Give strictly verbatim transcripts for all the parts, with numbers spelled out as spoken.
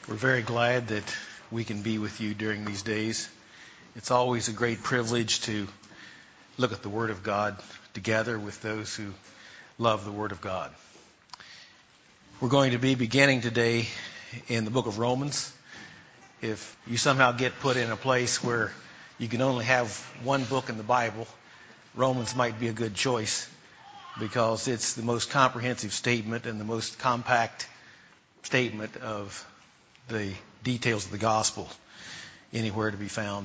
We're very glad that we can be with you during these days. It's always a great privilege to look at the Word of God together with those who love the Word of God. We're going to be beginning today in the book of Romans. If you somehow get put in a place where you can only have one book in the Bible, Romans might be a good choice because it's the most comprehensive statement and the most compact statement of the details of the gospel anywhere to be found.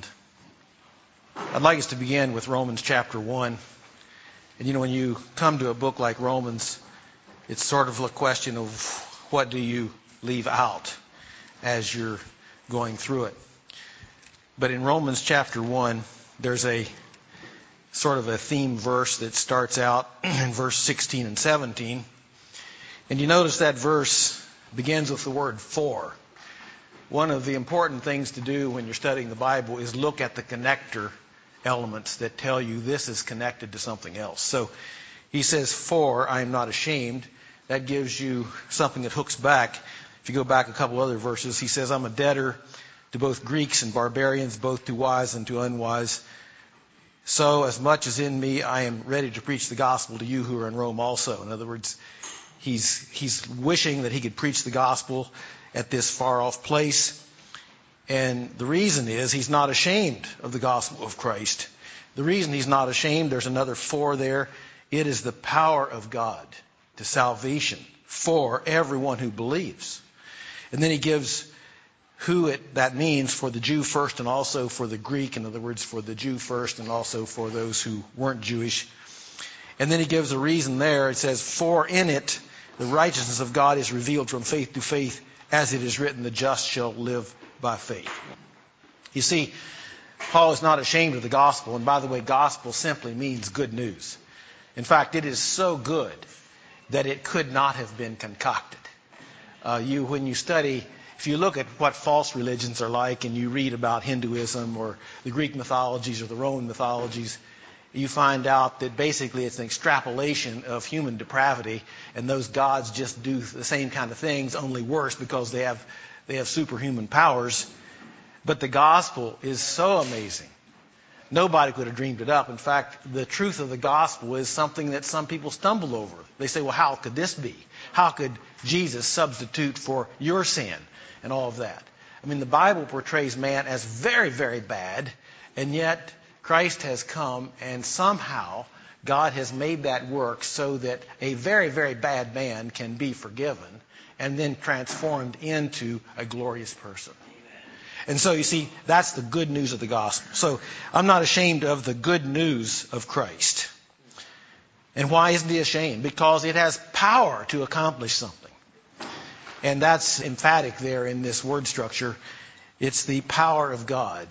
I'd like us to begin with Romans chapter one. And you know, when you come to a book like Romans, it's sort of a question of what do you leave out as you're going through it. But in Romans chapter one, there's a sort of a theme verse that starts out in verse sixteen and seventeen. And you notice that verse begins with the word for. One of the important things to do when you're studying the Bible is look at the connector elements that tell you this is connected to something else. So he says, for I am not ashamed. That gives you something that hooks back. If you go back a couple other verses, he says, I'm a debtor to both Greeks and barbarians, both to wise and to unwise. So as much as in me, I am ready to preach the gospel to you who are in Rome also. In other words, he's he's wishing that he could preach the gospel at this far-off place. And the reason is he's not ashamed of the gospel of Christ. The reason he's not ashamed, there's another for there. It is the power of God to salvation for everyone who believes. And then he gives who it that means for the Jew first and also for the Greek. In other words, for the Jew first and also for those who weren't Jewish. And then he gives a reason there. It says, for in it the righteousness of God is revealed from faith to faith, as it is written, the just shall live by faith. You see, Paul is not ashamed of the gospel. And by the way, gospel simply means good news. In fact, it is so good that it could not have been concocted. Uh, you, when you study, if you look at what false religions are like and you read about Hinduism or the Greek mythologies or the Roman mythologies, you find out that basically it's an extrapolation of human depravity, and those gods just do the same kind of things, only worse because they have they have superhuman powers. But the gospel is so amazing. Nobody could have dreamed it up. In fact, the truth of the gospel is something that some people stumble over. They say, well, how could this be? How could Jesus substitute for your sin and all of that? I mean, the Bible portrays man as very, very bad, and yet Christ has come, and somehow God has made that work so that a very, very bad man can be forgiven and then transformed into a glorious person. And so you see, that's the good news of the gospel. So I'm not ashamed of the good news of Christ. And why isn't he ashamed? Because it has power to accomplish something. And that's emphatic there in this word structure. It's the power of God.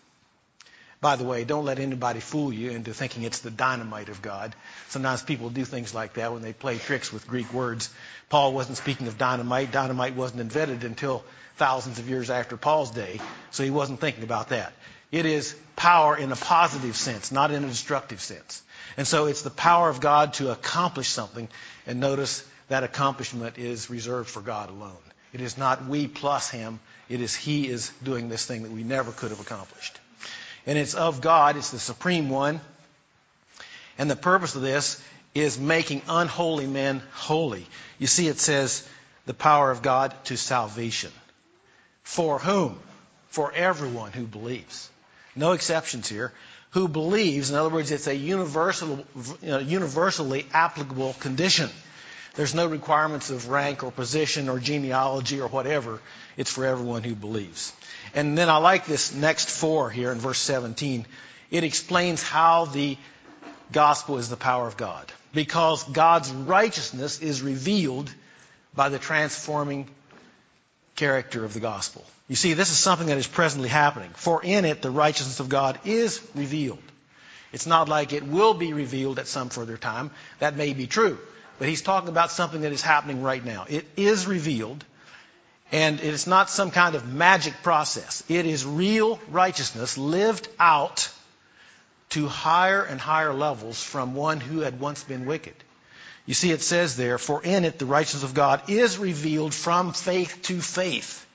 By the way, don't let anybody fool you into thinking it's the dynamite of God. Sometimes people do things like that when they play tricks with Greek words. Paul wasn't speaking of dynamite. Dynamite wasn't invented until thousands of years after Paul's day, so he wasn't thinking about that. It is power in a positive sense, not in a destructive sense. And so it's the power of God to accomplish something, and notice that accomplishment is reserved for God alone. It is not we plus him. It is he is doing this thing that we never could have accomplished. And it's of God. It's the supreme one. And the purpose of this is making unholy men holy. You see, it says the power of God to salvation. For whom? For everyone who believes. No exceptions here. Who believes, in other words, it's a universal, you know, universally applicable condition. There's no requirements of rank or position or genealogy or whatever. It's for everyone who believes. And then I like this next four here in verse seventeen. It explains how the gospel is the power of God. Because God's righteousness is revealed by the transforming character of the gospel. You see, this is something that is presently happening. For in it the righteousness of God is revealed. It's not like it will be revealed at some further time. That may be true. But he's talking about something that is happening right now. It is revealed. And it is not some kind of magic process. It is real righteousness lived out to higher and higher levels from one who had once been wicked. You see, it says there, for in it the righteousness of God is revealed from faith to faith.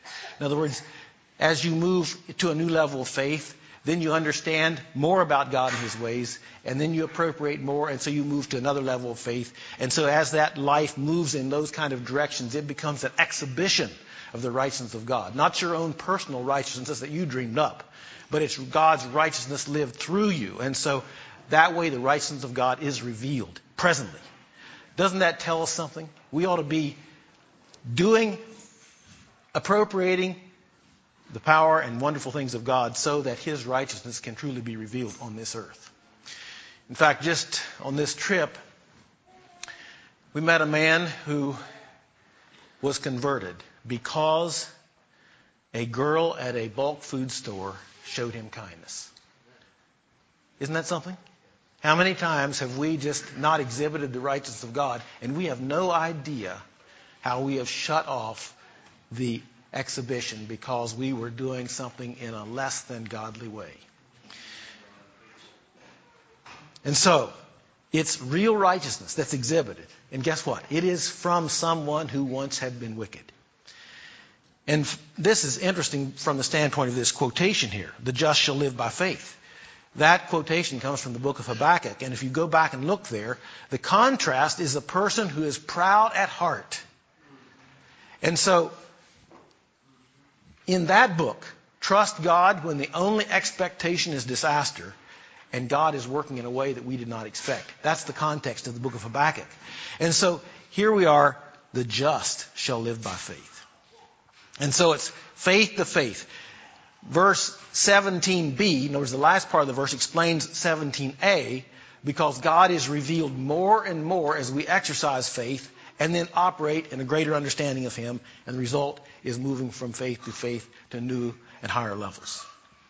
In other words, as you move to a new level of faith, then you understand more about God and His ways, and then you appropriate more, and so you move to another level of faith. And so as that life moves in those kind of directions, it becomes an exhibition of the righteousness of God. Not your own personal righteousness that you dreamed up, but it's God's righteousness lived through you. And so that way the righteousness of God is revealed presently. Doesn't that tell us something? We ought to be doing, appropriating the power and wonderful things of God so that His righteousness can truly be revealed on this earth. In fact, just on this trip, we met a man who was converted because a girl at a bulk food store showed him kindness. Isn't that something? How many times have we just not exhibited the righteousness of God, and we have no idea how we have shut off the exhibition because we were doing something in a less than godly way. And so, it's real righteousness that's exhibited. And guess what? It is from someone who once had been wicked. And this is interesting from the standpoint of this quotation here. The just shall live by faith. That quotation comes from the book of Habakkuk. And if you go back and look there, the contrast is a person who is proud at heart. And so, in that book, trust God when the only expectation is disaster, and God is working in a way that we did not expect. That's the context of the book of Habakkuk. And so here we are, the just shall live by faith. And so it's faith to faith. Verse seventeen b, in other words, the last part of the verse explains seventeen a, because God is revealed more and more as we exercise faith and then operate in a greater understanding of Him, and the result is moving from faith to faith to new and higher levels.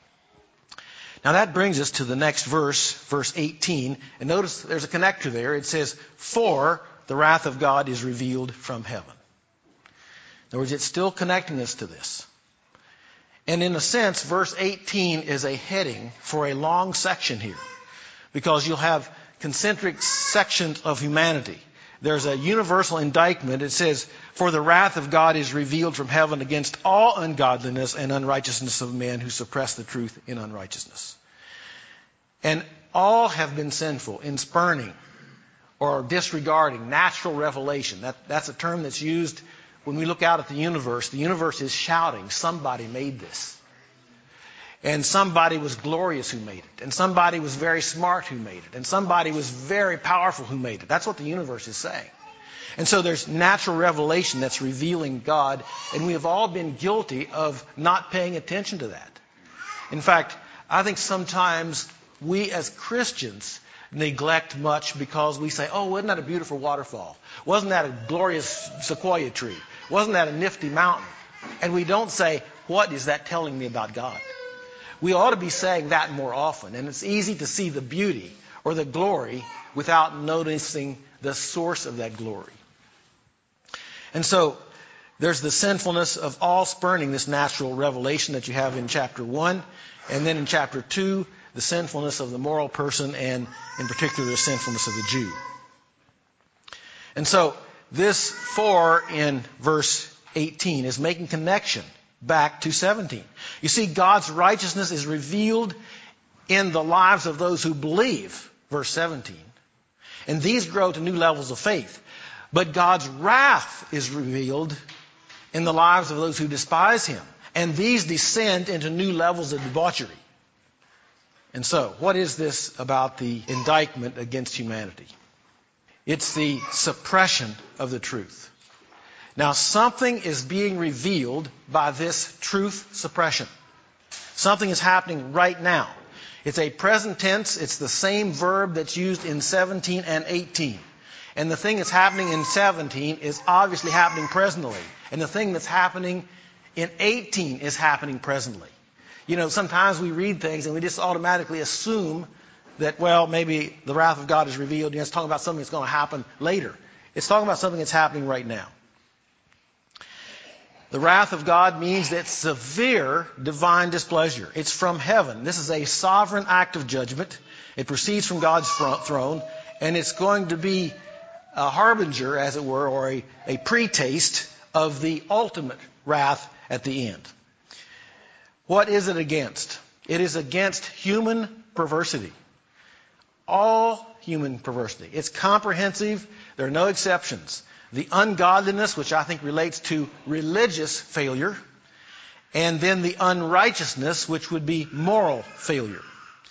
Now that brings us to the next verse, verse eighteen, and notice there's a connector there. It says, for the wrath of God is revealed from heaven. In other words, it's still connecting us to this. And in a sense, verse eighteen is a heading for a long section here, because you'll have concentric sections of humanity. There's a universal indictment. It says, for the wrath of God is revealed from heaven against all ungodliness and unrighteousness of men who suppress the truth in unrighteousness. And all have been sinful in spurning or disregarding natural revelation. That, that's a term that's used when we look out at the universe. The universe is shouting, somebody made this. And somebody was glorious who made it. And somebody was very smart who made it. And somebody was very powerful who made it. That's what the universe is saying. And so there's natural revelation that's revealing God. And we have all been guilty of not paying attention to that. In fact, I think sometimes we as Christians neglect much because we say, oh, wasn't that a beautiful waterfall? Wasn't that a glorious sequoia tree? Wasn't that a nifty mountain? And we don't say, what is that telling me about God? We ought to be saying that more often. And it's easy to see the beauty or the glory without noticing the source of that glory. And so there's the sinfulness of all spurning this natural revelation that you have in chapter one. And then in chapter two, the sinfulness of the moral person, and in particular the sinfulness of the Jew. And so this for in verse eighteen is making connection back to seventeen. You see, God's righteousness is revealed in the lives of those who believe, verse seventeen. And these grow to new levels of faith. But God's wrath is revealed in the lives of those who despise Him. And these descend into new levels of debauchery. And so, what is this about the indictment against humanity? It's the suppression of the truth. Now, something is being revealed by this truth suppression. Something is happening right now. It's a present tense. It's the same verb that's used in seventeen and eighteen. And the thing that's happening in seventeen is obviously happening presently. And the thing that's happening in eighteen is happening presently. You know, sometimes we read things and we just automatically assume that, well, maybe the wrath of God is revealed. You know, it's talking about something that's going to happen later. It's talking about something that's happening right now. The wrath of God means that severe divine displeasure. It's from heaven. This is a sovereign act of judgment. It proceeds from God's throne, and it's going to be a harbinger, as it were, or a, a pre-taste of the ultimate wrath at the end. What is it against? It is against human perversity. All human perversity. It's comprehensive. There are no exceptions. The ungodliness, which I think relates to religious failure, and then the unrighteousness, which would be moral failure.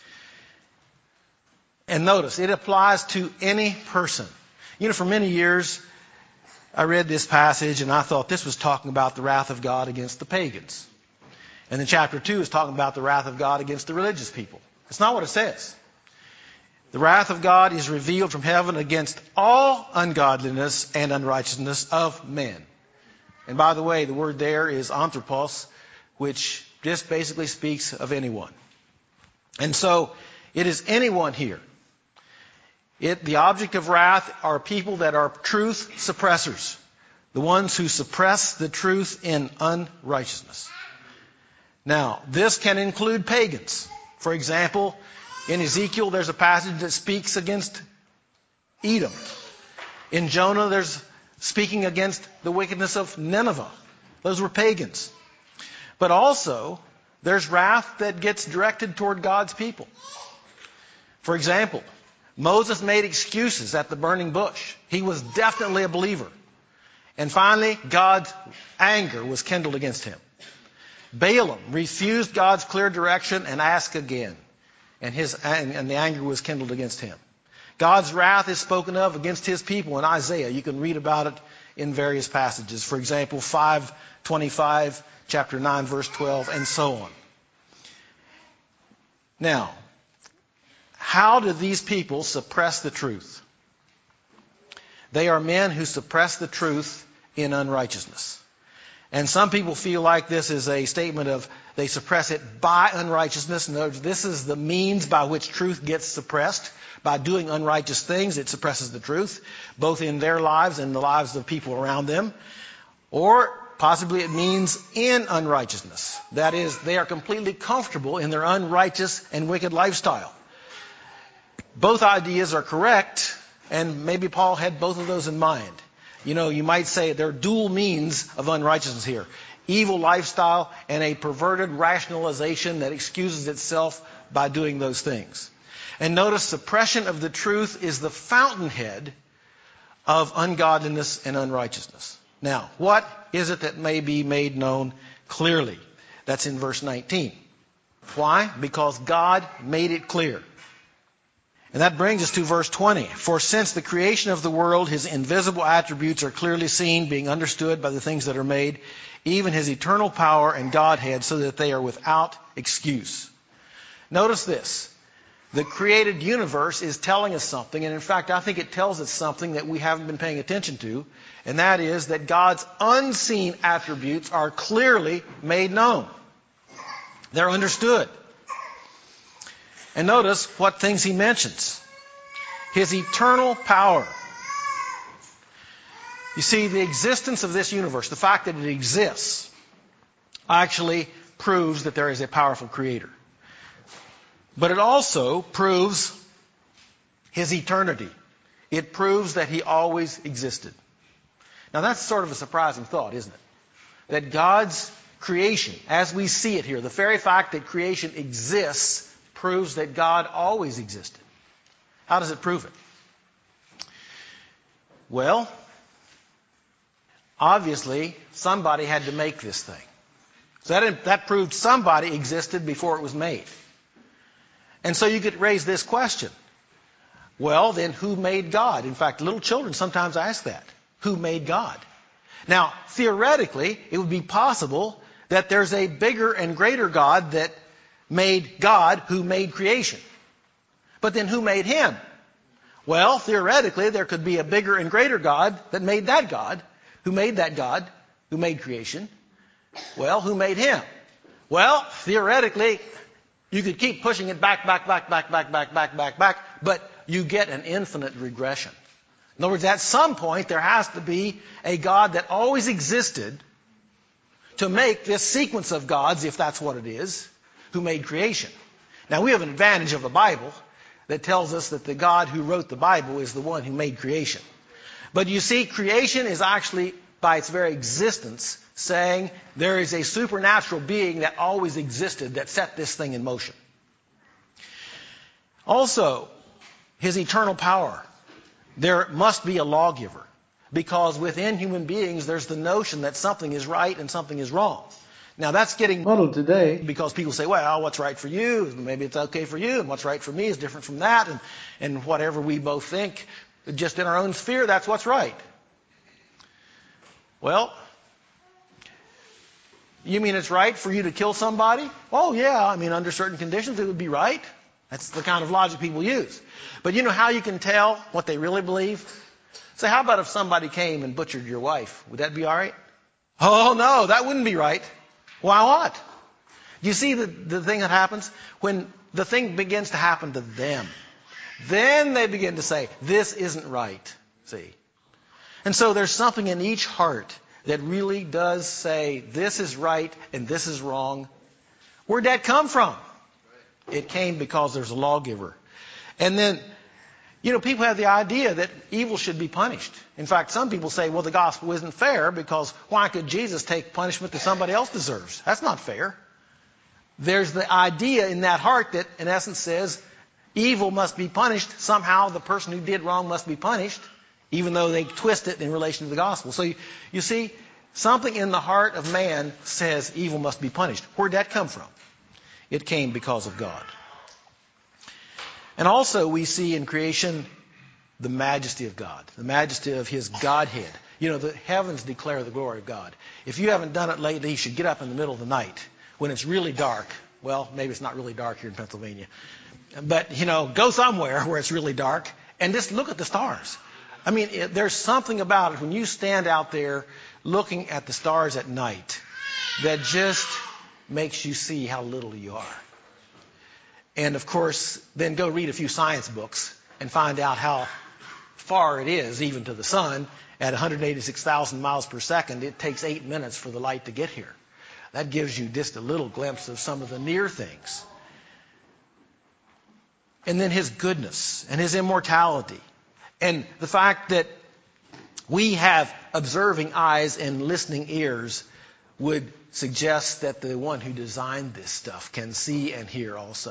And notice, it applies to any person. You know, for many years, I read this passage and I thought this was talking about the wrath of God against the pagans. And then chapter two is talking about the wrath of God against the religious people. It's not what it says. The wrath of God is revealed from heaven against all ungodliness and unrighteousness of men. And by the way, the word there is anthropos, which just basically speaks of anyone. And so it is anyone here. It, the object of wrath are people that are truth suppressors, the ones who suppress the truth in unrighteousness. Now, this can include pagans. For example, in Ezekiel, there's a passage that speaks against Edom. In Jonah, there's speaking against the wickedness of Nineveh. Those were pagans. But also, there's wrath that gets directed toward God's people. For example, Moses made excuses at the burning bush. He was definitely a believer. And finally, God's anger was kindled against him. Balaam refused God's clear direction and asked again. And, his, and the anger was kindled against him. God's wrath is spoken of against his people in Isaiah. You can read about it in various passages. For example, five twenty-five, chapter nine, verse twelve, and so on. Now, how do these people suppress the truth? They are men who suppress the truth in unrighteousness. And some people feel like this is a statement of they suppress it by unrighteousness. No, this is the means by which truth gets suppressed. By doing unrighteous things, it suppresses the truth, both in their lives and the lives of people around them. Or possibly it means in unrighteousness. That is, they are completely comfortable in their unrighteous and wicked lifestyle. Both ideas are correct, and maybe Paul had both of those in mind. You know, you might say there are dual means of unrighteousness here. Evil lifestyle and a perverted rationalization that excuses itself by doing those things. And notice suppression of the truth is the fountainhead of ungodliness and unrighteousness. Now, what is it that may be made known clearly? That's in verse nineteen. Why? Because God made it clear. And that brings us to verse twenty. For since the creation of the world, his invisible attributes are clearly seen, being understood by the things that are made, even his eternal power and Godhead, so that they are without excuse. Notice this. The created universe is telling us something, and in fact, I think it tells us something that we haven't been paying attention to, and that is that God's unseen attributes are clearly made known. They're understood. And notice what things he mentions. His eternal power. You see, the existence of this universe, the fact that it exists, actually proves that there is a powerful creator. But it also proves his eternity. It proves that he always existed. Now that's sort of a surprising thought, isn't it? That God's creation, as we see it here, the very fact that creation exists, proves that God always existed. How does it prove it? Well, obviously, somebody had to make this thing. So that, that proved somebody existed before it was made. And so you could raise this question. Well, then who made God? In fact, little children sometimes ask that. Who made God? Now, theoretically, it would be possible that there's a bigger and greater God that made God who made creation. But then who made him? Well, theoretically, there could be a bigger and greater God that made that God. Who made that God who made creation? Well, who made him? Well, theoretically, you could keep pushing it back, back, back, back, back, back, back, back, back, but you get an infinite regression. In other words, at some point, there has to be a God that always existed to make this sequence of gods, if that's what it is, who made creation. Now, we have an advantage of the Bible that tells us that the God who wrote the Bible is the one who made creation. But you see, creation is actually by its very existence, saying there is a supernatural being that always existed that set this thing in motion. Also, his eternal power. There must be a lawgiver, because within human beings there's the notion that something is right and something is wrong. Now that's getting muddled today because people say, well, what's right for you, maybe it's okay for you, and what's right for me is different from that, and, and whatever we both think, just in our own sphere, that's what's right. Well, you mean it's right for you to kill somebody? Oh yeah, I mean under certain conditions it would be right. That's the kind of logic people use. But you know how you can tell what they really believe? Say, how about if somebody came and butchered your wife? Would that be all right? Oh no, that wouldn't be right. Why not? You see the, the thing that happens? When the thing begins to happen to them, then they begin to say, this isn't right. See? And so there's something in each heart that really does say, this is right and this is wrong. Where'd that come from? It came because there's a lawgiver. And then, you know, people have the idea that evil should be punished. In fact, some people say, well, the gospel isn't fair because why could Jesus take punishment that somebody else deserves? That's not fair. There's the idea in that heart that, in essence, says evil must be punished. Somehow the person who did wrong must be punished, even though they twist it in relation to the gospel. So you, you see, something in the heart of man says evil must be punished. Where'd that come from? It came because of God. And also we see in creation the majesty of God, the majesty of His Godhead. You know, the heavens declare the glory of God. If you haven't done it lately, you should get up in the middle of the night when it's really dark. Well, maybe it's not really dark here in Pennsylvania. But, you know, go somewhere where it's really dark and just look at the stars. I mean, it, there's something about it when you stand out there looking at the stars at night that just makes you see how little you are. And of course, then go read a few science books and find out how far it is, even to the sun. At one hundred eighty-six thousand miles per second, it takes eight minutes for the light to get here. That gives you just a little glimpse of some of the near things. And then His goodness and His immortality. And the fact that we have observing eyes and listening ears would suggest that the one who designed this stuff can see and hear also.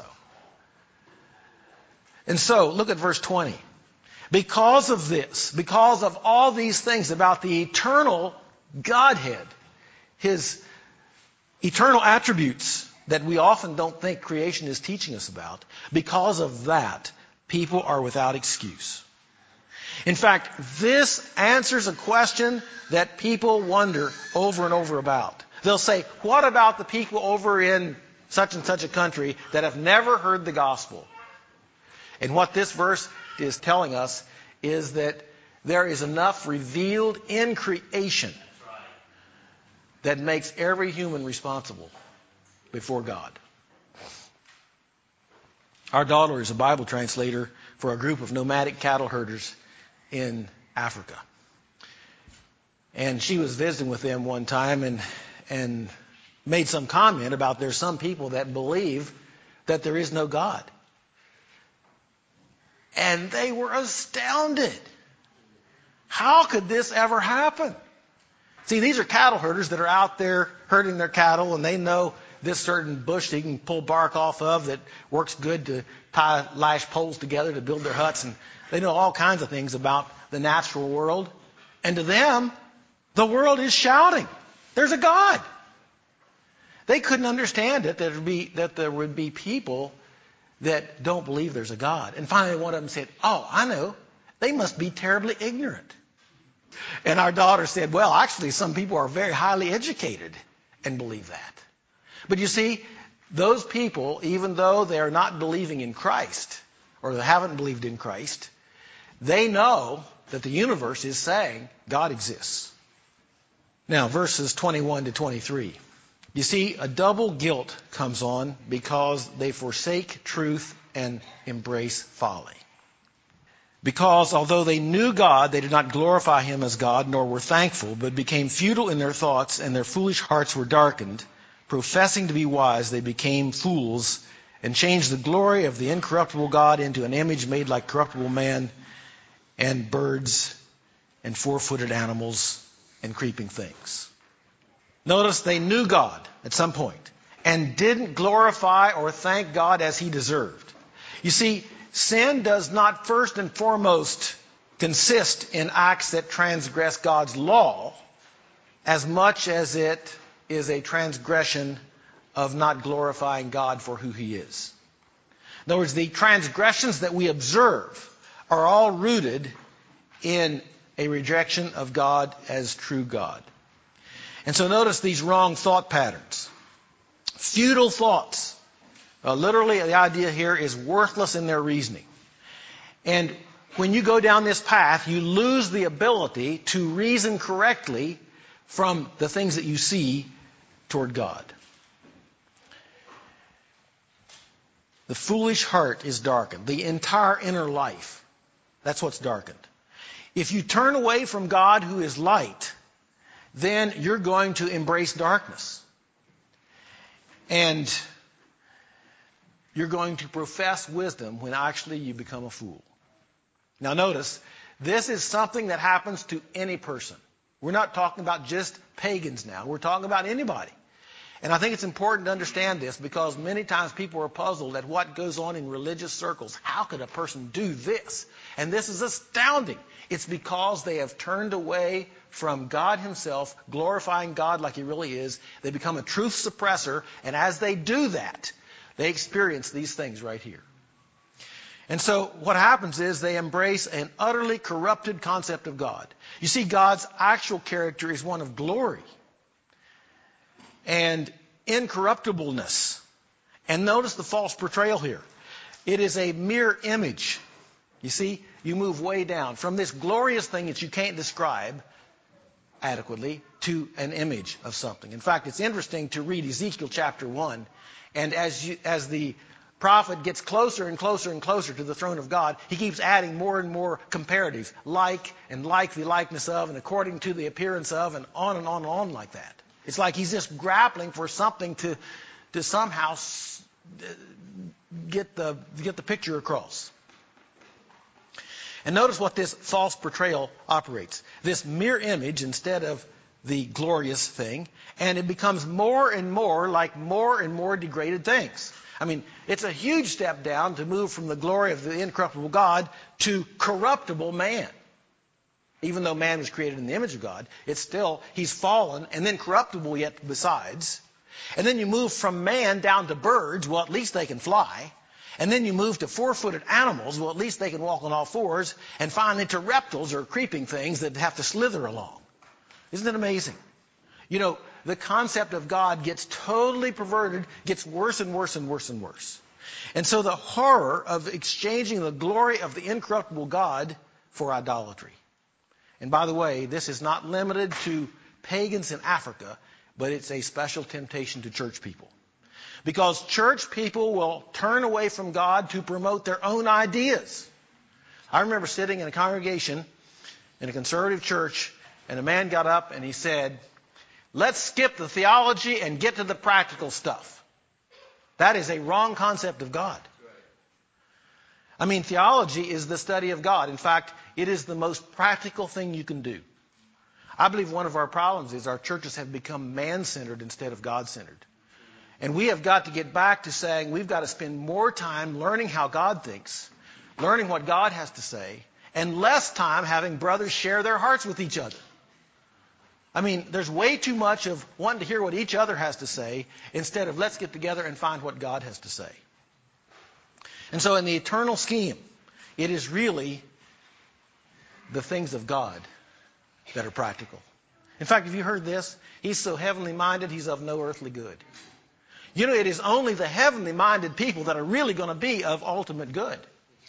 And so, look at verse twenty. Because of this, because of all these things about the eternal Godhead, His eternal attributes that we often don't think creation is teaching us about, because of that, people are without excuse. In fact, this answers a question that people wonder over and over about. They'll say, what about the people over in such and such a country that have never heard the gospel? And what this verse is telling us is that there is enough revealed in creation that makes every human responsible before God. Our daughter is a Bible translator for a group of nomadic cattle herders in Africa. And she was visiting with them one time and, and made some comment about there's some people that believe that there is no God. And they were astounded. How could this ever happen? See, these are cattle herders that are out there herding their cattle, and they know this certain bush they can pull bark off of that works good to tie lash poles together to build their huts. And they know all kinds of things about the natural world. And to them, the world is shouting, there's a God. They couldn't understand it, that, there would be, that there would be people that don't believe there's a God. And finally one of them said, oh, I know, they must be terribly ignorant. And our daughter said, well, actually some people are very highly educated and believe that. But you see, those people, even though they're not believing in Christ, or they haven't believed in Christ, they know that the universe is saying God exists. Now, verses twenty-one to twenty-three. You see, a double guilt comes on because they forsake truth and embrace folly. Because although they knew God, they did not glorify Him as God, nor were thankful, but became futile in their thoughts, and their foolish hearts were darkened. Professing to be wise, they became fools, and changed the glory of the incorruptible God into an image made like corruptible man, and birds, and four-footed animals, and creeping things. Notice they knew God at some point and didn't glorify or thank God as he deserved. You see, sin does not first and foremost consist in acts that transgress God's law as much as it is a transgression of not glorifying God for who he is. In other words, the transgressions that we observe are all rooted in a rejection of God as true God. And so notice these wrong thought patterns. Futile thoughts. Uh, literally, the idea here is worthless in their reasoning. And when you go down this path, you lose the ability to reason correctly from the things that you see toward God. The foolish heart is darkened. The entire inner life. That's what's darkened. If you turn away from God who is light, then you're going to embrace darkness. And you're going to profess wisdom when actually you become a fool. Now notice, this is something that happens to any person. We're not talking about just pagans now. We're talking about anybody. And I think it's important to understand this because many times people are puzzled at what goes on in religious circles. How could a person do this? And this is astounding. It's because they have turned away from God himself, glorifying God like he really is. They become a truth suppressor, and as they do that, they experience these things right here. And so what happens is they embrace an utterly corrupted concept of God. You see, God's actual character is one of glory and incorruptibleness. And notice the false portrayal here. It is a mere image. You see, you move way down from this glorious thing that you can't describe adequately to an image of something. In fact, it's interesting to read Ezekiel chapter one, and as you, as the prophet gets closer and closer and closer to the throne of God, he keeps adding more and more comparatives, like and like the likeness of, and according to the appearance of, and on and on and on like that. It's like he's just grappling for something to to somehow get the get the picture across. And notice what this false portrayal operates. This mere image instead of the glorious thing, and it becomes more and more like more and more degraded things. I mean, it's a huge step down to move from the glory of the incorruptible God to corruptible man. Even though man was created in the image of God, it's still, he's fallen and then corruptible yet besides. And then you move from man down to birds, well, at least they can fly. And then you move to four-footed animals, well, at least they can walk on all fours. And finally to reptiles or creeping things that have to slither along. Isn't it amazing? You know, the concept of God gets totally perverted, gets worse and worse and worse and worse. And so the horror of exchanging the glory of the incorruptible God for idolatry. And by the way, this is not limited to pagans in Africa, but it's a special temptation to church people. Because church people will turn away from God to promote their own ideas. I remember sitting in a congregation in a conservative church, and a man got up and he said, "Let's skip the theology and get to the practical stuff." That is a wrong concept of God. I mean, theology is the study of God. In fact, it is the most practical thing you can do. I believe one of our problems is our churches have become man-centered instead of God-centered. And we have got to get back to saying we've got to spend more time learning how God thinks, learning what God has to say, and less time having brothers share their hearts with each other. I mean, there's way too much of wanting to hear what each other has to say instead of let's get together and find what God has to say. And so in the eternal scheme, it is really the things of God that are practical. In fact, have you heard this? He's so heavenly minded, he's of no earthly good. You know, it is only the heavenly minded people that are really going to be of ultimate good.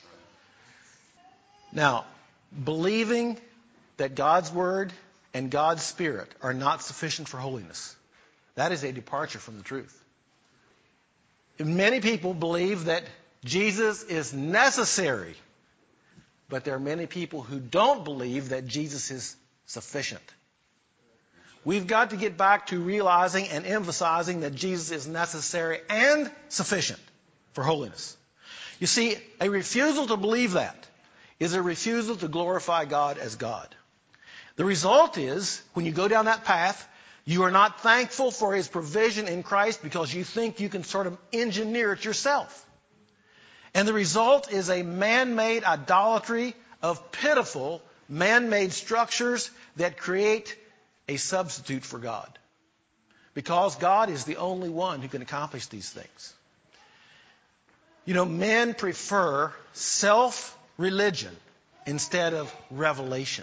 Now, believing that God's Word and God's Spirit are not sufficient for holiness, that is a departure from the truth. Many people believe that Jesus is necessary, but there are many people who don't believe that Jesus is sufficient. We've got to get back to realizing and emphasizing that Jesus is necessary and sufficient for holiness. You see, a refusal to believe that is a refusal to glorify God as God. The result is, when you go down that path, you are not thankful for His provision in Christ because you think you can sort of engineer it yourself. And the result is a man-made idolatry of pitiful man-made structures that create a substitute for God. Because God is the only one who can accomplish these things. You know, men prefer self-religion instead of revelation.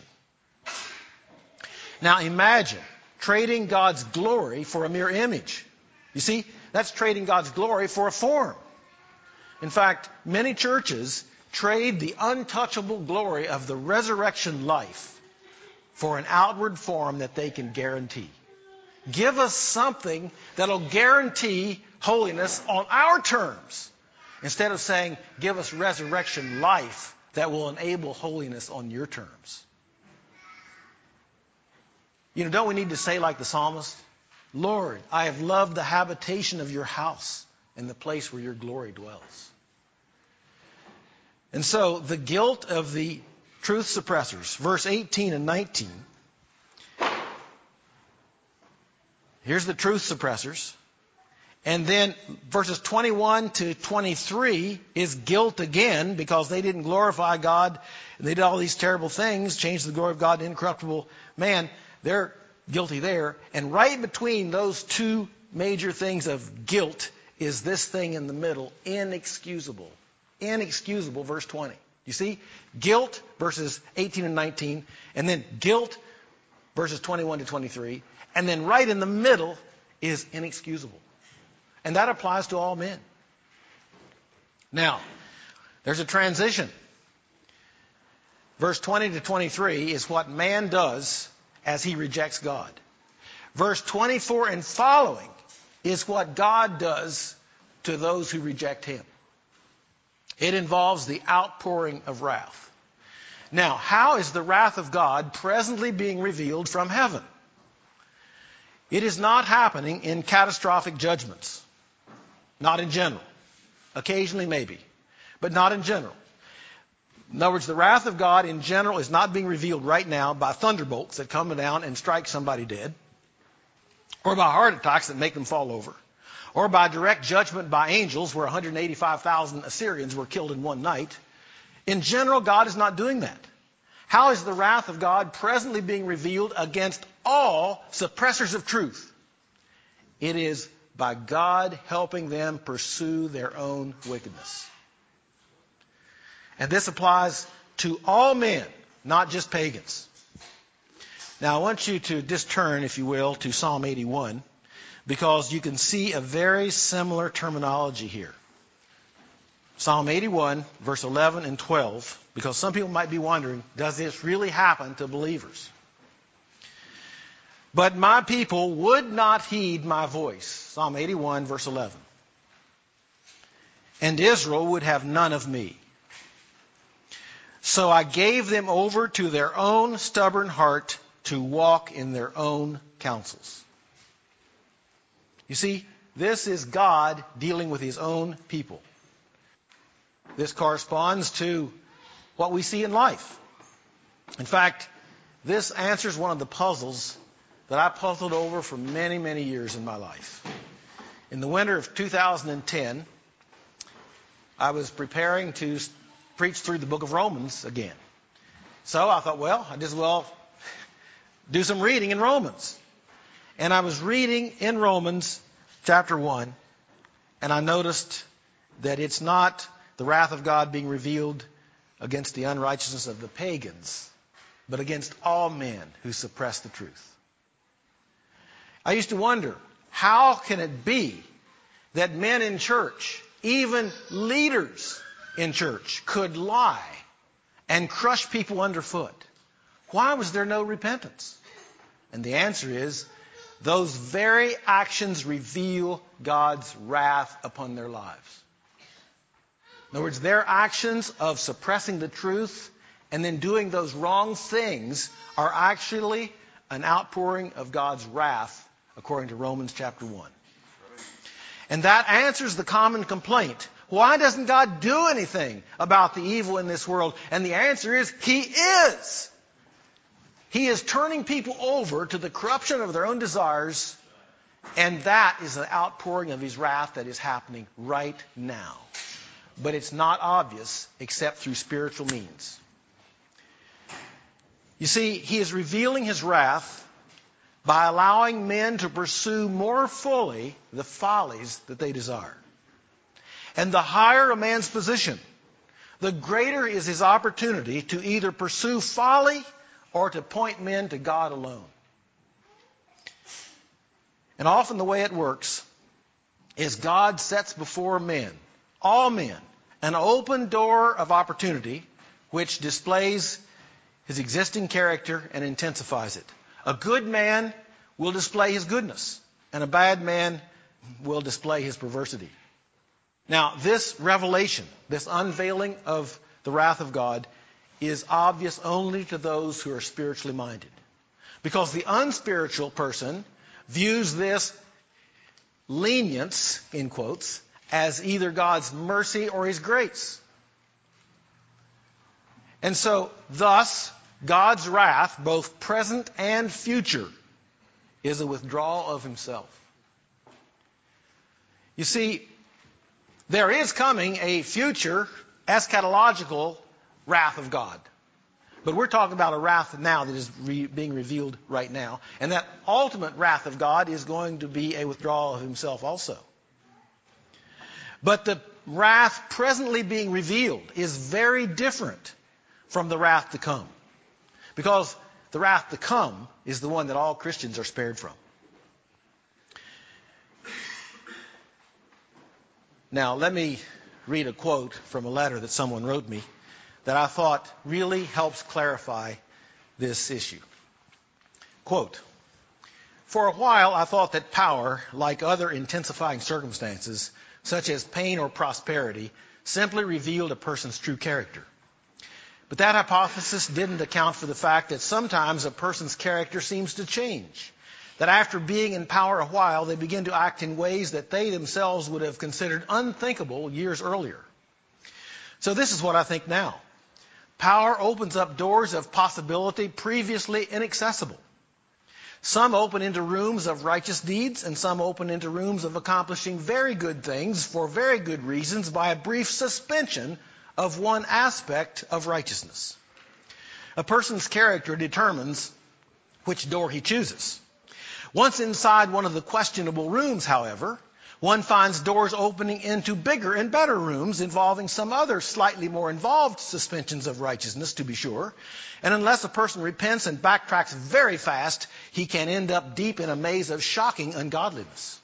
Now imagine trading God's glory for a mere image. You see, that's trading God's glory for a form. In fact, many churches trade the untouchable glory of the resurrection life for an outward form that they can guarantee. Give us something that'll guarantee holiness on our terms, instead of saying, give us resurrection life that will enable holiness on your terms. You know, don't we need to say like the psalmist, Lord, I have loved the habitation of your house and the place where your glory dwells. And so the guilt of the truth suppressors, verse eighteen and nineteen. Here's the truth suppressors. And then verses twenty-one to twenty-three is guilt again because they didn't glorify God. And they did all these terrible things, changed the glory of God to incorruptible man. They're guilty there. And right between those two major things of guilt is this thing in the middle, inexcusable. Inexcusable, verse twenty. You see? Guilt, verses eighteen and nineteen. And then guilt, verses twenty-one to twenty-three. And then right in the middle is inexcusable. And that applies to all men. Now, there's a transition. Verse twenty to twenty-three is what man does as he rejects God. Verse twenty-four and following is what God does to those who reject Him. It involves the outpouring of wrath. Now, how is the wrath of God presently being revealed from heaven? It is not happening in catastrophic judgments. Not in general. Occasionally maybe, but not in general. In other words, the wrath of God in general is not being revealed right now by thunderbolts that come down and strike somebody dead, or by heart attacks that make them fall over, or by direct judgment by angels where one hundred eighty-five thousand Assyrians were killed in one night. In general, God is not doing that. How is the wrath of God presently being revealed against all suppressors of truth? It is by God helping them pursue their own wickedness. And this applies to all men, not just pagans. Now I want you to just turn, if you will, to Psalm eighty-one, because you can see a very similar terminology here. Psalm eighty-one, verse eleven and twelve, because some people might be wondering, does this really happen to believers? But my people would not heed my voice. Psalm eighty-one, verse eleven. And Israel would have none of me. So I gave them over to their own stubborn heart to walk in their own counsels. You see, this is God dealing with His own people. This corresponds to what we see in life. In fact, this answers one of the puzzles that I puzzled over for many, many years in my life. In the winter of two thousand ten, I was preparing to preach through the book of Romans again. So I thought, well, I just well do some reading in Romans. And I was reading in Romans chapter one, and I noticed that it's not the wrath of God being revealed against the unrighteousness of the pagans, but against all men who suppress the truth. I used to wonder, how can it be that men in church, even leaders in church, could lie and crush people underfoot? Why was there no repentance? And the answer is, those very actions reveal God's wrath upon their lives. In other words, their actions of suppressing the truth and then doing those wrong things are actually an outpouring of God's wrath, according to Romans chapter one. And that answers the common complaint. Why doesn't God do anything about the evil in this world? And the answer is, He is. He is turning people over to the corruption of their own desires, and that is an outpouring of his wrath that is happening right now. But it's not obvious except through spiritual means. You see, he is revealing his wrath by allowing men to pursue more fully the follies that they desire. And the higher a man's position, the greater is his opportunity to either pursue folly or to point men to God alone. And often the way it works is God sets before men, all men, an open door of opportunity which displays his existing character and intensifies it. A good man will display his goodness, and a bad man will display his perversity. Now, this revelation, this unveiling of the wrath of God, is obvious only to those who are spiritually minded. Because the unspiritual person views this lenience, in quotes, as either God's mercy or his grace. And so, thus, God's wrath, both present and future, is a withdrawal of himself. You see, there is coming a future eschatological wrath of God. But we're talking about a wrath now that is re- being revealed right now. And that ultimate wrath of God is going to be a withdrawal of himself also. But the wrath presently being revealed is very different from the wrath to come. Because the wrath to come is the one that all Christians are spared from. Now, let me read a quote from a letter that someone wrote me that I thought really helps clarify this issue. Quote, "For a while I thought that power, like other intensifying circumstances, such as pain or prosperity, simply revealed a person's true character. But that hypothesis didn't account for the fact that sometimes a person's character seems to change. That after being in power a while, they begin to act in ways that they themselves would have considered unthinkable years earlier. So this is what I think now. Power opens up doors of possibility previously inaccessible. Some open into rooms of righteous deeds, and some open into rooms of accomplishing very good things for very good reasons by a brief suspension of one aspect of righteousness. A person's character determines which door he chooses. Once inside one of the questionable rooms, however, one finds doors opening into bigger and better rooms involving some other slightly more involved suspensions of righteousness, to be sure. And unless a person repents and backtracks very fast, he can end up deep in a maze of shocking ungodliness.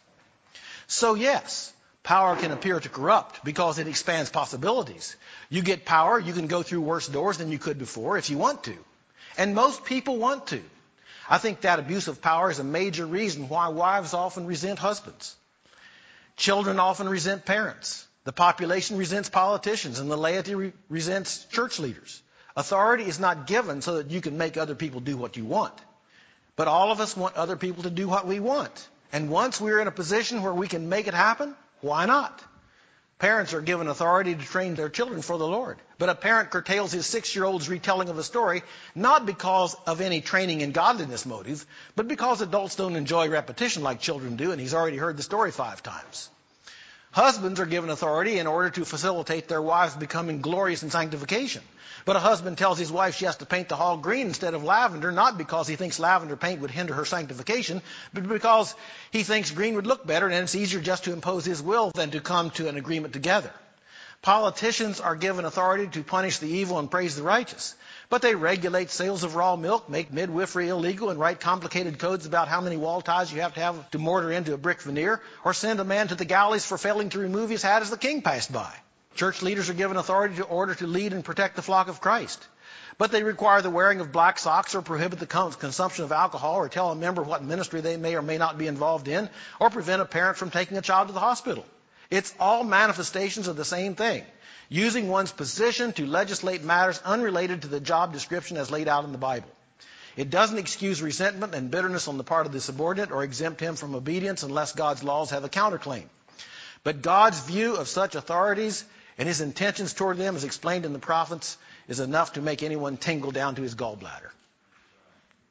So yes, power can appear to corrupt because it expands possibilities. You get power, you can go through worse doors than you could before if you want to. And most people want to. I think that abuse of power is a major reason why wives often resent husbands. Children often resent parents. The population resents politicians, and the laity re- resents church leaders. Authority is not given so that you can make other people do what you want. But all of us want other people to do what we want. And once we're in a position where we can make it happen, why not? Parents are given authority to train their children for the Lord. But a parent curtails his six-year-old's retelling of a story, not because of any training in godliness motive, but because adults don't enjoy repetition like children do, and he's already heard the story five times. Husbands are given authority in order to facilitate their wives becoming glorious in sanctification. But a husband tells his wife she has to paint the hall green instead of lavender, not because he thinks lavender paint would hinder her sanctification, but because he thinks green would look better, and it's easier just to impose his will than to come to an agreement together. Politicians are given authority to punish the evil and praise the righteous. But they regulate sales of raw milk, make midwifery illegal, and write complicated codes about how many wall ties you have to have to mortar into a brick veneer, or send a man to the galleys for failing to remove his hat as the king passed by. Church leaders are given authority to order to lead and protect the flock of Christ. But they require the wearing of black socks, or prohibit the consumption of alcohol, or tell a member what ministry they may or may not be involved in, or prevent a parent from taking a child to the hospital. It's all manifestations of the same thing. Using one's position to legislate matters unrelated to the job description as laid out in the Bible. It doesn't excuse resentment and bitterness on the part of the subordinate or exempt him from obedience unless God's laws have a counterclaim. But God's view of such authorities and his intentions toward them, as explained in the prophets, is enough to make anyone tingle down to his gallbladder.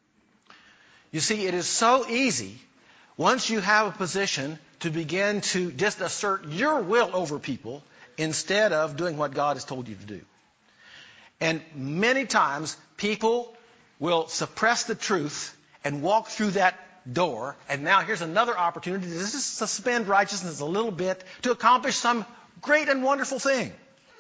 You see, it is so easy, once you have a position, to begin to just assert your will over people instead of doing what God has told you to do. And many times, people will suppress the truth and walk through that door, and now here's another opportunity to just suspend righteousness a little bit to accomplish some great and wonderful thing.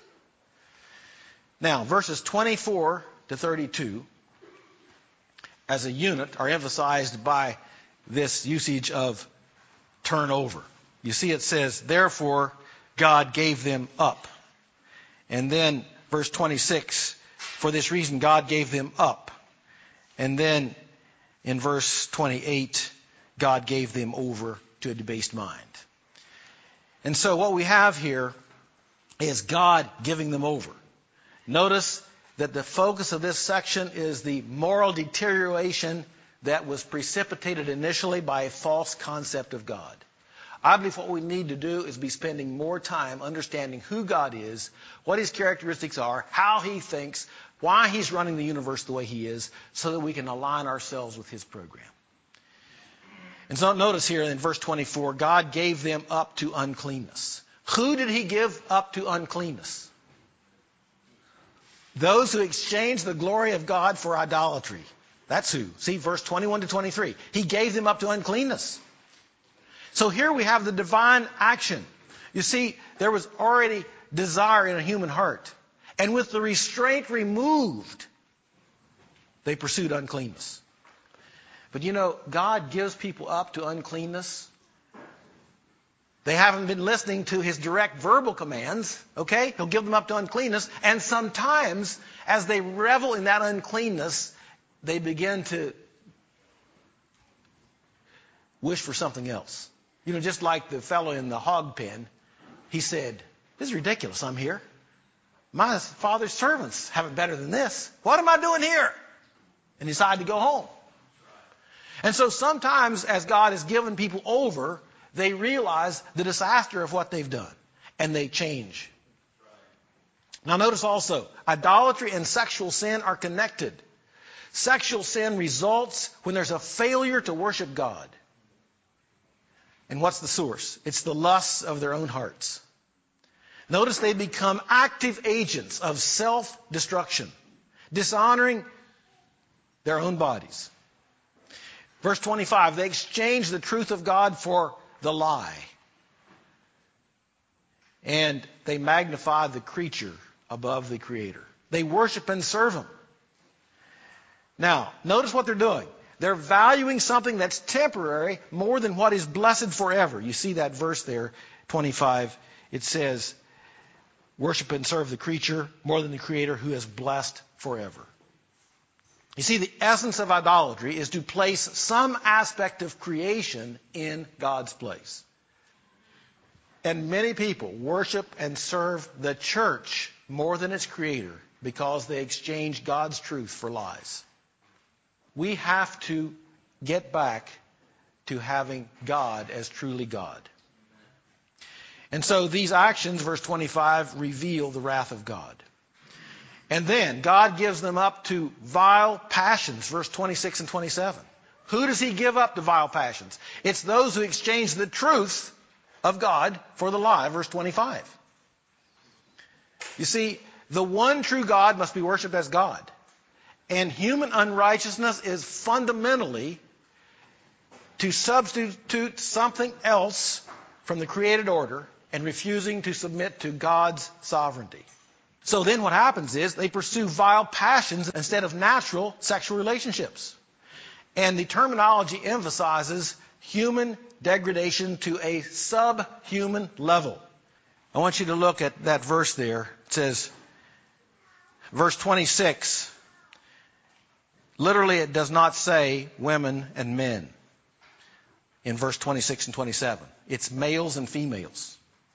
Now, verses twenty-four to thirty-two, as a unit, are emphasized by this usage of turnover. You see, it says, therefore, God gave them up. And then, verse twenty-six, for this reason, God gave them up. And then, in verse twenty-eight, God gave them over to a debased mind. And so what we have here is God giving them over. Notice that the focus of this section is the moral deterioration that was precipitated initially by a false concept of God. I believe what we need to do is be spending more time understanding who God is, what His characteristics are, how He thinks, why He's running the universe the way He is, so that we can align ourselves with His program. And so notice here in verse twenty-four, God gave them up to uncleanness. Who did He give up to uncleanness? Those who exchanged the glory of God for idolatry. That's who. See, verse twenty-one to twenty-three. He gave them up to uncleanness. So here we have the divine action. You see, there was already desire in a human heart. And with the restraint removed, they pursued uncleanness. But you know, God gives people up to uncleanness. They haven't been listening to His direct verbal commands, okay? He'll give them up to uncleanness. And sometimes, as they revel in that uncleanness, they begin to wish for something else. You know, just like the fellow in the hog pen, he said, this is ridiculous, I'm here. My father's servants have it better than this. What am I doing here? And he decided to go home. And so sometimes, as God has given people over, they realize the disaster of what they've done, and they change. Now notice also, idolatry and sexual sin are connected. Sexual sin results when there's a failure to worship God. And what's the source? It's the lusts of their own hearts. Notice they become active agents of self-destruction, dishonoring their own bodies. Verse twenty-five, they exchange the truth of God for the lie. And they magnify the creature above the Creator. They worship and serve Him. Now, notice what they're doing. They're valuing something that's temporary more than what is blessed forever. You see that verse there, twenty-five. It says, worship and serve the creature more than the Creator who is blessed forever. You see, the essence of idolatry is to place some aspect of creation in God's place. And many people worship and serve the church more than its Creator because they exchange God's truth for lies. We have to get back to having God as truly God. And so these actions, verse twenty-five, reveal the wrath of God. And then God gives them up to vile passions, verse twenty-six and twenty-seven. Who does He give up to vile passions? It's those who exchange the truth of God for the lie, verse twenty-five. You see, the one true God must be worshipped as God. And human unrighteousness is fundamentally to substitute something else from the created order and refusing to submit to God's sovereignty. So then what happens is they pursue vile passions instead of natural sexual relationships. And the terminology emphasizes human degradation to a subhuman level. I want you to look at that verse there. It says, verse twenty-six, literally it does not say women and men in verse twenty-six and twenty-seven. It's males and females.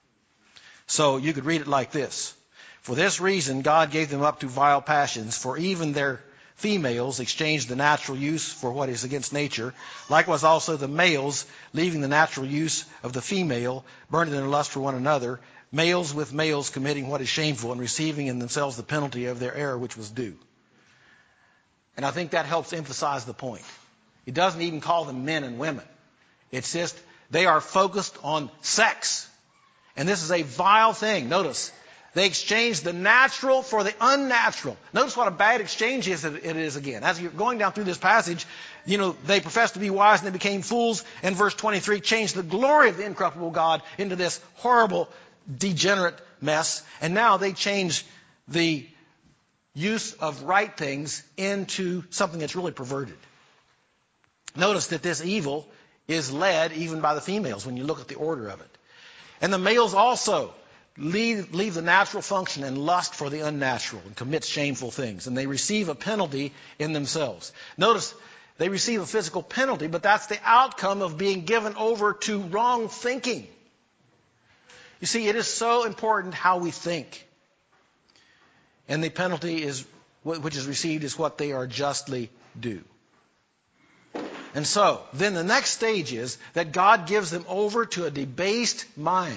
So you could read it like this. For this reason, God gave them up to vile passions, for even their females exchanged the natural use for what is against nature. Likewise also the males, leaving the natural use of the female, burned in their lust for one another, males with males committing what is shameful and receiving in themselves the penalty of their error which was due. And I think that helps emphasize the point. It doesn't even call them men and women. It's just they are focused on sex. And this is a vile thing. Notice, they exchange the natural for the unnatural. Notice what a bad exchange is it is again. As you're going down through this passage, you know, they professed to be wise and they became fools. And verse twenty-three changed the glory of the incorruptible God into this horrible, degenerate mess. And now they change the use of right things into something that's really perverted. Notice that this evil is led even by the females when you look at the order of it. And the males also leave, leave the natural function and lust for the unnatural and commit shameful things. And they receive a penalty in themselves. Notice they receive a physical penalty, but that's the outcome of being given over to wrong thinking. You see, it is so important how we think. And the penalty is which is received is what they are justly due. And so, then the next stage is that God gives them over to a debased mind.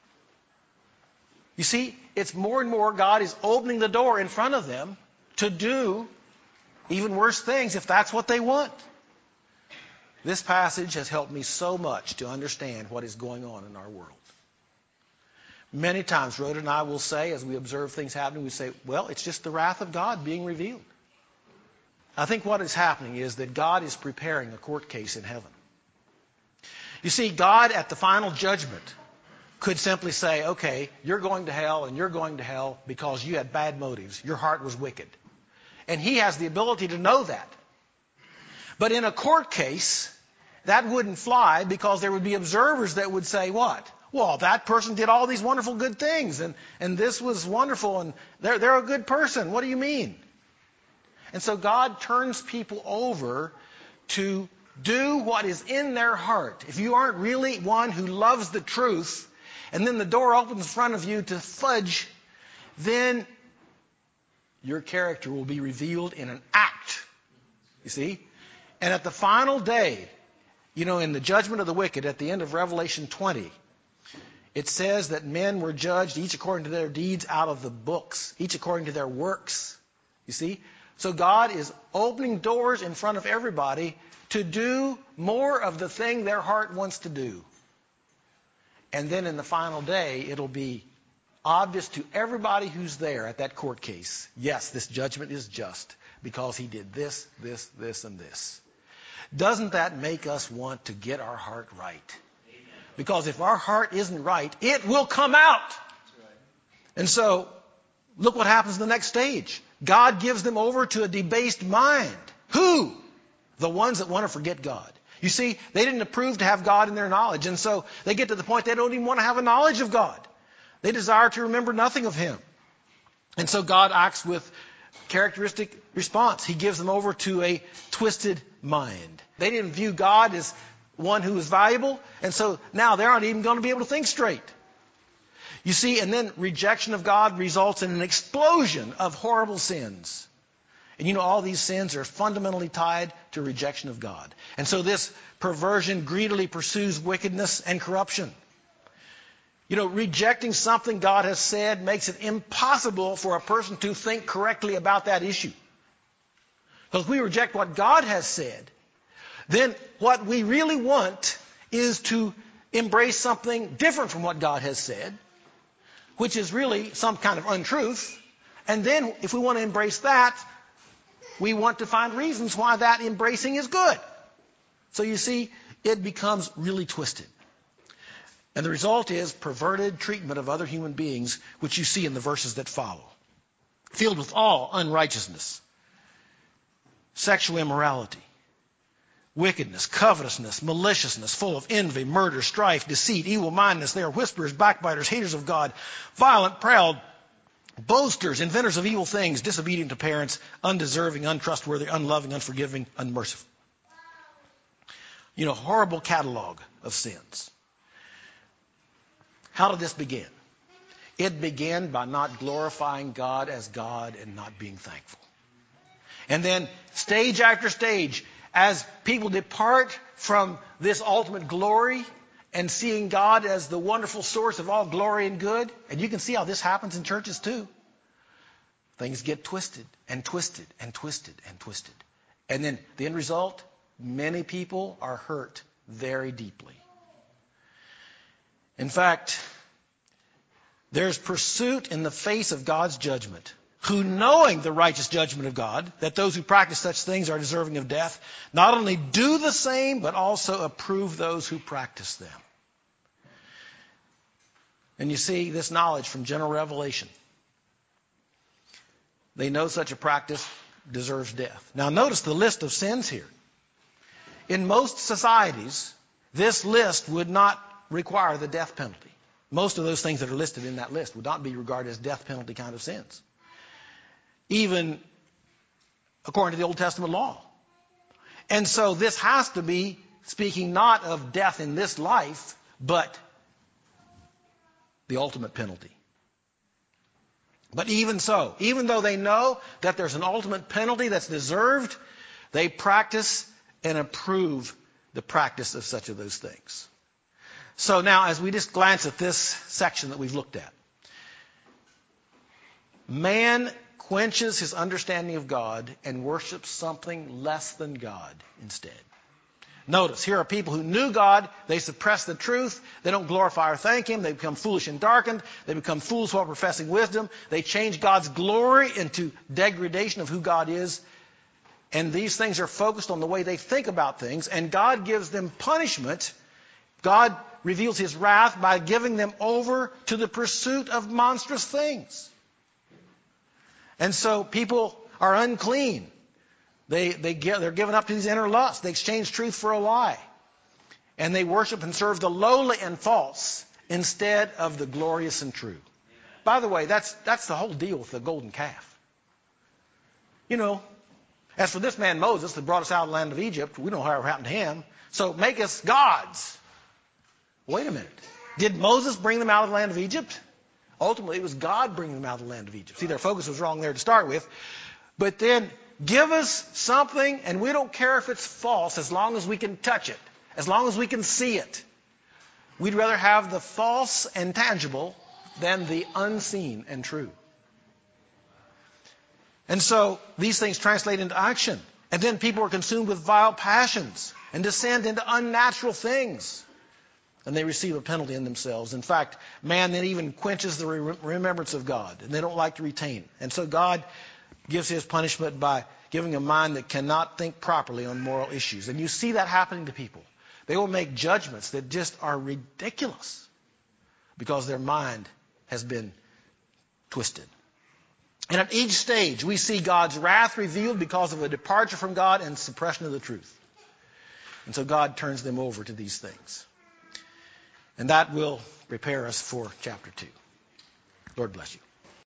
You see, it's more and more God is opening the door in front of them to do even worse things if that's what they want. This passage has helped me so much to understand what is going on in our world. Many times, Rhoda and I will say, as we observe things happening, we say, well, it's just the wrath of God being revealed. I think what is happening is that God is preparing a court case in heaven. You see, God at the final judgment could simply say, okay, you're going to hell and you're going to hell because you had bad motives. Your heart was wicked. And he has the ability to know that. But in a court case, that wouldn't fly because there would be observers that would say what? Well, that person did all these wonderful good things and, and this was wonderful and they're, they're a good person. What do you mean? And so God turns people over to do what is in their heart. If you aren't really one who loves the truth, and then the door opens in front of you to fudge, then your character will be revealed in an act. You see? And at the final day, you know, in the judgment of the wicked, at the end of Revelation twenty, it says that men were judged, each according to their deeds, out of the books, each according to their works. You see? So God is opening doors in front of everybody to do more of the thing their heart wants to do. And then in the final day, it'll be obvious to everybody who's there at that court case, yes, this judgment is just because he did this, this, this, and this. Doesn't that make us want to get our heart right? Because if our heart isn't right, it will come out. And so, look what happens in the next stage. God gives them over to a debased mind. Who? The ones that want to forget God. You see, they didn't approve to have God in their knowledge. And so they get to the point they don't even want to have a knowledge of God. They desire to remember nothing of Him. And so God acts with characteristic response. He gives them over to a twisted mind. They didn't view God as one who is valuable. And so now they aren't even going to be able to think straight. You see, and then rejection of God results in an explosion of horrible sins. And you know, all these sins are fundamentally tied to rejection of God. And so this perversion greedily pursues wickedness and corruption. You know, rejecting something God has said makes it impossible for a person to think correctly about that issue. Because if we reject what God has said, then what we really want is to embrace something different from what God has said, which is really some kind of untruth. And then if we want to embrace that, we want to find reasons why that embracing is good. So you see, it becomes really twisted. And the result is perverted treatment of other human beings, which you see in the verses that follow. Filled with all unrighteousness, sexual immorality, wickedness, covetousness, maliciousness, full of envy, murder, strife, deceit, evil-mindedness. They are whisperers, backbiters, haters of God, violent, proud, boasters, inventors of evil things, disobedient to parents, undeserving, untrustworthy, unloving, unforgiving, unmerciful. You know, horrible catalog of sins. How did this begin? It began by not glorifying God as God and not being thankful. And then stage after stage, as people depart from this ultimate glory and seeing God as the wonderful source of all glory and good, and you can see how this happens in churches too, things get twisted and twisted and twisted and twisted. And then the end result, many people are hurt very deeply. In fact, there's pursuit in the face of God's judgment, who, knowing the righteous judgment of God, that those who practice such things are deserving of death, not only do the same, but also approve those who practice them. And you see this knowledge from general revelation. They know such a practice deserves death. Now notice the list of sins here. In most societies, this list would not require the death penalty. Most of those things that are listed in that list would not be regarded as death penalty kind of sins, even according to the Old Testament law. And so this has to be speaking not of death in this life, but the ultimate penalty. But even so, even though they know that there's an ultimate penalty that's deserved, they practice and approve the practice of such of those things. So now, as we just glance at this section that we've looked at, man quenches his understanding of God and worships something less than God instead. Notice, here are people who knew God. They suppress the truth. They don't glorify or thank Him. They become foolish and darkened. They become fools while professing wisdom. They change God's glory into degradation of who God is. And these things are focused on the way they think about things. And God gives them punishment. God reveals His wrath by giving them over to the pursuit of monstrous things. And so people are unclean. They, they get, they're given up to these inner lusts. They exchange truth for a lie. And they worship and serve the lowly and false instead of the glorious and true. By the way, that's, that's the whole deal with the golden calf. You know, as for this man Moses that brought us out of the land of Egypt, we don't know how it happened to him, so make us gods. Wait a minute. Did Moses bring them out of the land of Egypt? Ultimately, it was God bringing them out of the land of Egypt. See, their focus was wrong there to start with. But then, give us something, and we don't care if it's false as long as we can touch it, as long as we can see it. We'd rather have the false and tangible than the unseen and true. And so these things translate into action. And then people are consumed with vile passions and descend into unnatural things. And they receive a penalty in themselves. In fact, man then even quenches the remembrance of God, and they don't like to retain. And so God gives His punishment by giving a mind that cannot think properly on moral issues. And you see that happening to people. They will make judgments that just are ridiculous because their mind has been twisted. And at each stage, we see God's wrath revealed because of a departure from God and suppression of the truth. And so God turns them over to these things. And that will prepare us for chapter two. Lord bless you.